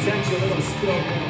send you a little spill milk.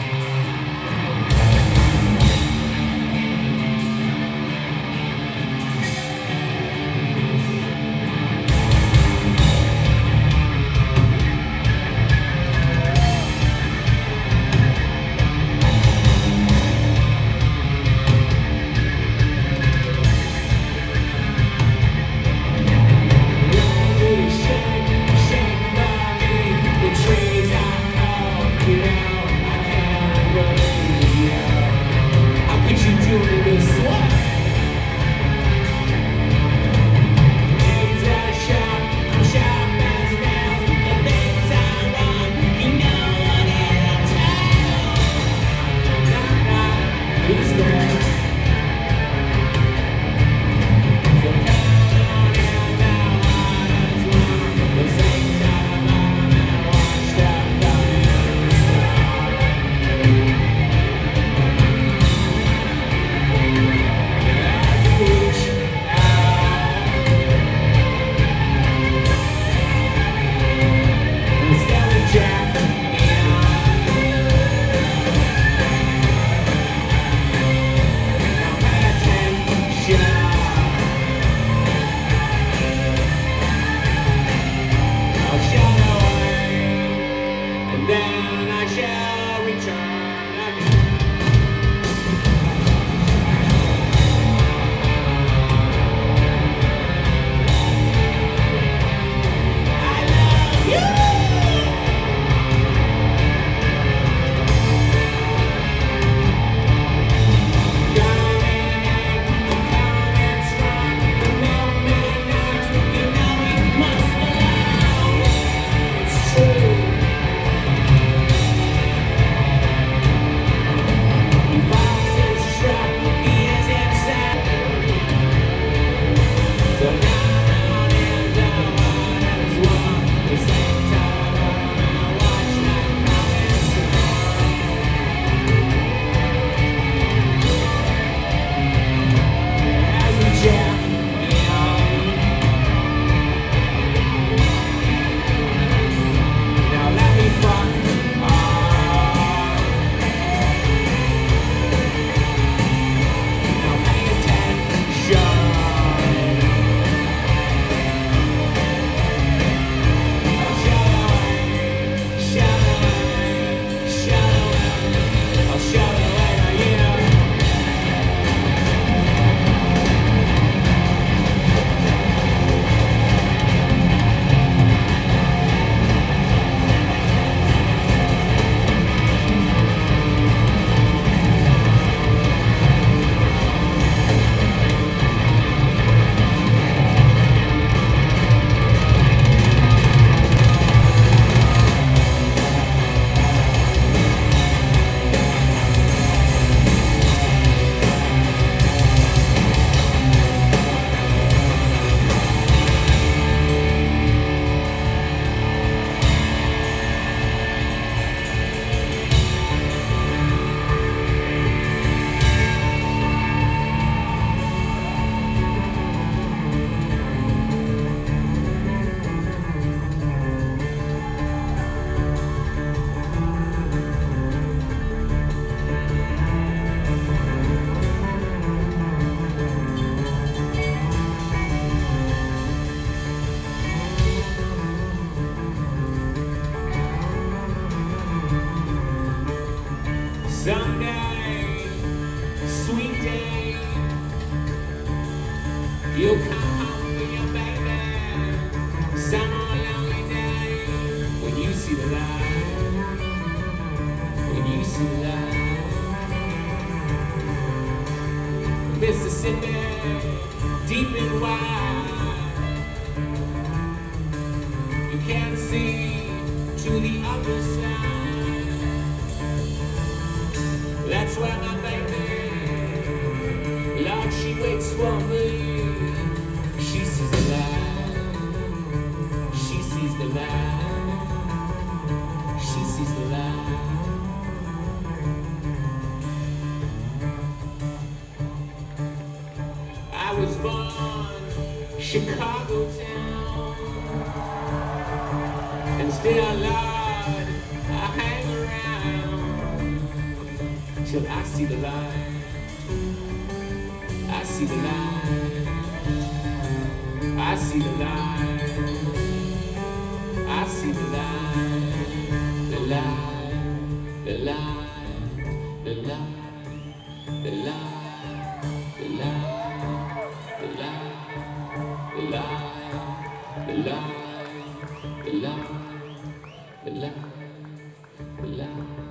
Someday, sweet day, you'll come home with your baby. Some lonely day, when you see the light, when you see the light. Mississippi, deep and wide, you can't see to the other side. That's where my baby, Lord, she waits for me. She sees the light, she sees the light, she sees the light. I was born Chicago town, and still, Lord, I hang till I see the light. I see the light. I see the light. I see the light. The light. The light. The light. The light. The light. The light. The light. The light. The light. The light. The light.